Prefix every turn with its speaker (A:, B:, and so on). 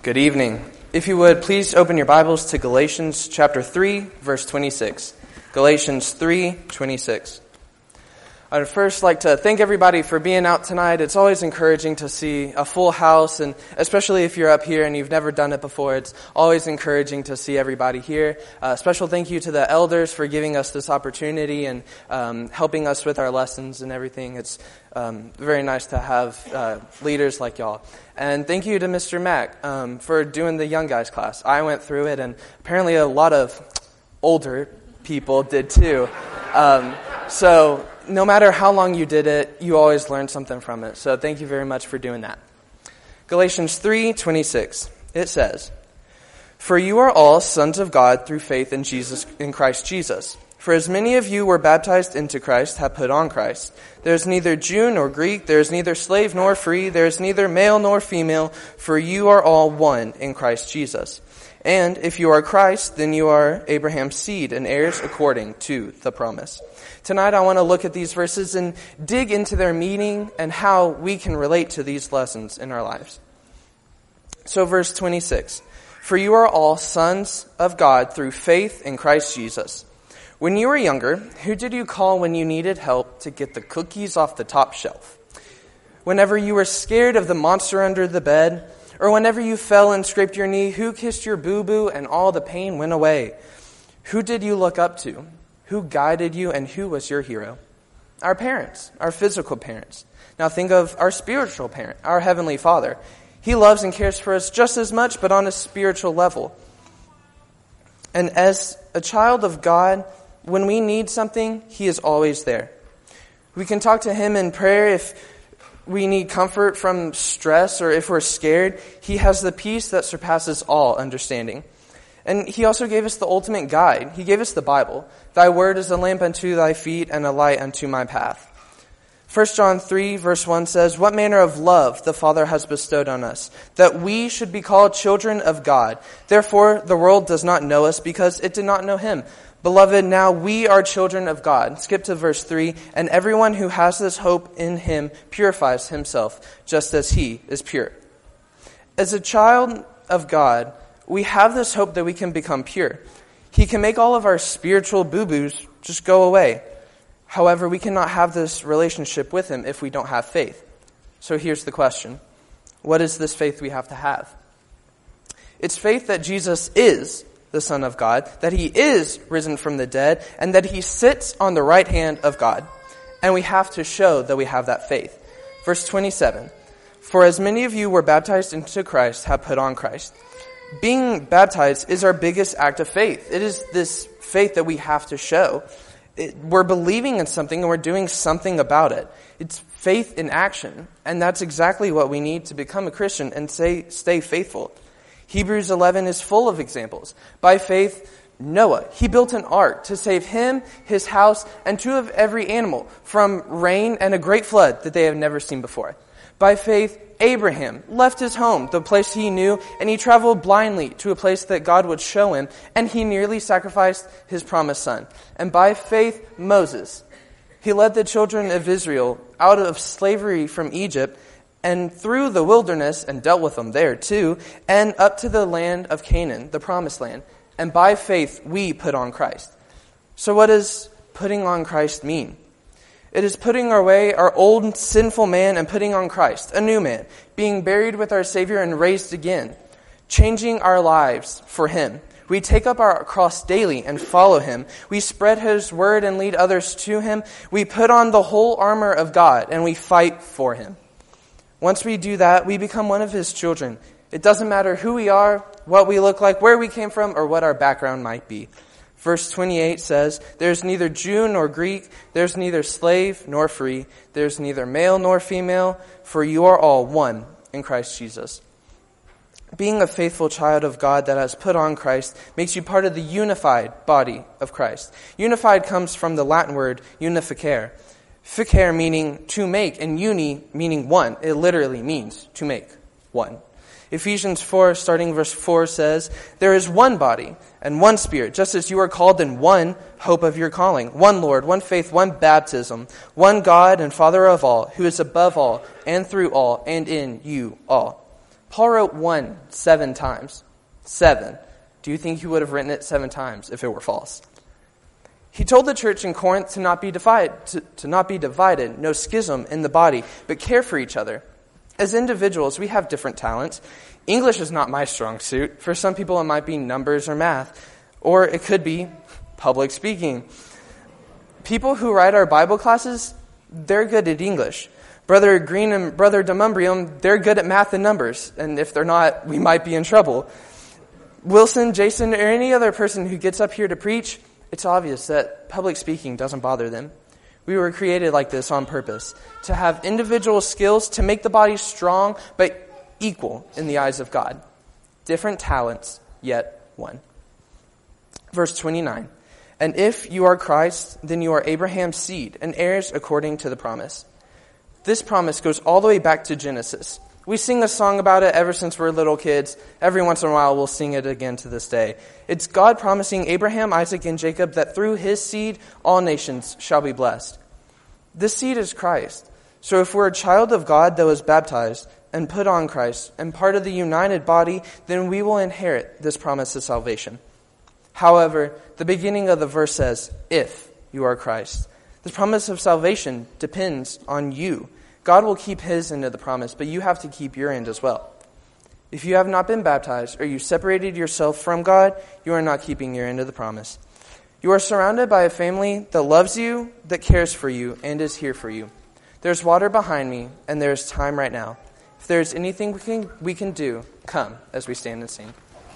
A: Good evening. If you would, please open your Bibles to Galatians chapter 3, verse 26. Galatians 3:26. I'd first like to thank everybody for being out tonight. It's always encouraging to see a full house, and especially if you're up here and you've never done it before, it's always encouraging to see everybody here. Special thank you to the elders for giving us this opportunity and helping us with our lessons and everything. It's very nice to have leaders like y'all. And thank you to Mr. Mack for doing the young guys class. I went through it, and apparently a lot of older people did too. So no matter how long you did it, you always learned something from it. So thank you very much for doing that. Galatians 3:26. It says, "For you are all sons of God through faith in Christ Jesus. For as many of you were baptized into Christ have put on Christ. There is neither Jew nor Greek, there is neither slave nor free, there is neither male nor female, for you are all one in Christ Jesus. And if you are Christ, then you are Abraham's seed and heirs according to the promise." Tonight I want to look at these verses and dig into their meaning and how we can relate to these lessons in our lives. So verse 26, "For you are all sons of God through faith in Christ Jesus. When you were younger, who did you call when you needed help to get the cookies off the top shelf? Whenever you were scared of the monster under the bed, or whenever you fell and scraped your knee, who kissed your boo-boo and all the pain went away? Who did you look up to? Who guided you and who was your hero? Our parents, our physical parents. Now think of our spiritual parent, our Heavenly Father. He loves and cares for us just as much, but on a spiritual level. And as a child of God, when we need something, He is always there. We can talk to Him in prayer if we need comfort from stress or if we're scared. He has the peace that surpasses all understanding. And He also gave us the ultimate guide. He gave us the Bible. "Thy word is a lamp unto thy feet and a light unto my path." 1 John 3 verse 1 says, "What manner of love the Father has bestowed on us, that we should be called children of God. Therefore the world does not know us because it did not know Him. Beloved, now we are children of God." Skip to verse 3. "And everyone who has this hope in Him purifies himself, just as He is pure." As a child of God, we have this hope that we can become pure. He can make all of our spiritual boo-boos just go away. However, we cannot have this relationship with Him if we don't have faith. So here's the question. What is this faith we have to have? It's faith that Jesus is the Son of God, that He is risen from the dead, and that He sits on the right hand of God. And we have to show that we have that faith. Verse 27, "For as many of you were baptized into Christ have put on Christ." Being baptized is our biggest act of faith. It is this faith that we have to show. We're believing in something and we're doing something about it. It's faith in action. And that's exactly what we need to become a Christian and stay faithful. Hebrews 11 is full of examples. By faith, Noah, he built an ark to save him, his house, and two of every animal from rain and a great flood that they have never seen before. By faith, Abraham left his home, the place he knew, and he traveled blindly to a place that God would show him, and he nearly sacrificed his promised son. And by faith, Moses, he led the children of Israel out of slavery from Egypt and through the wilderness and dealt with them there too, and up to the land of Canaan, the promised land. And by faith, we put on Christ. So what does putting on Christ mean? It is putting away our old sinful man and putting on Christ, a new man, being buried with our Savior and raised again, changing our lives for Him. We take up our cross daily and follow Him. We spread His word and lead others to Him. We put on the whole armor of God and we fight for Him. Once we do that, we become one of His children. It doesn't matter who we are, what we look like, where we came from, or what our background might be. Verse 28 says, "There's neither Jew nor Greek, there's neither slave nor free, there's neither male nor female, for you are all one in Christ Jesus." Being a faithful child of God that has put on Christ makes you part of the unified body of Christ. Unified comes from the Latin word unificare. Ficare meaning to make, and uni meaning one. It literally means to make one. Ephesians 4, starting verse 4 says, "There is one body and one Spirit, just as you are called in one hope of your calling, one Lord, one faith, one baptism, one God and Father of all, who is above all and through all and in you all." Paul wrote 1 7 times. 7. Do you think he would have written it 7 times if it were false? He told the church in Corinth to not be divided, no schism in the body, but care for each other. As individuals, we have different talents. English is not my strong suit. For some people, it might be numbers or math, or it could be public speaking. People who write our Bible classes, they're good at English. Brother Green and Brother Demumbrium, they're good at math and numbers, and if they're not, we might be in trouble. Wilson, Jason, or any other person who gets up here to preach, it's obvious that public speaking doesn't bother them. We were created like this on purpose, to have individual skills to make the body strong but equal in the eyes of God. Different talents, yet one. Verse 29, and if you are Christ, then you are Abraham's seed and heirs according to the promise. This promise goes all the way back to Genesis. We sing a song about it ever since we're little kids. Every once in a while, we'll sing it again to this day. It's God promising Abraham, Isaac, and Jacob that through his seed, all nations shall be blessed. This seed is Christ. So if we're a child of God that was baptized and put on Christ and part of the united body, then we will inherit this promise of salvation. However, the beginning of the verse says, if you are Christ. The promise of salvation depends on you. God will keep his end of the promise, but you have to keep your end as well. If you have not been baptized or you separated yourself from God, you are not keeping your end of the promise. You are surrounded by a family that loves you, that cares for you, and is here for you. There's water behind me, and there is time right now. If there is anything we can do, come as we stand and sing.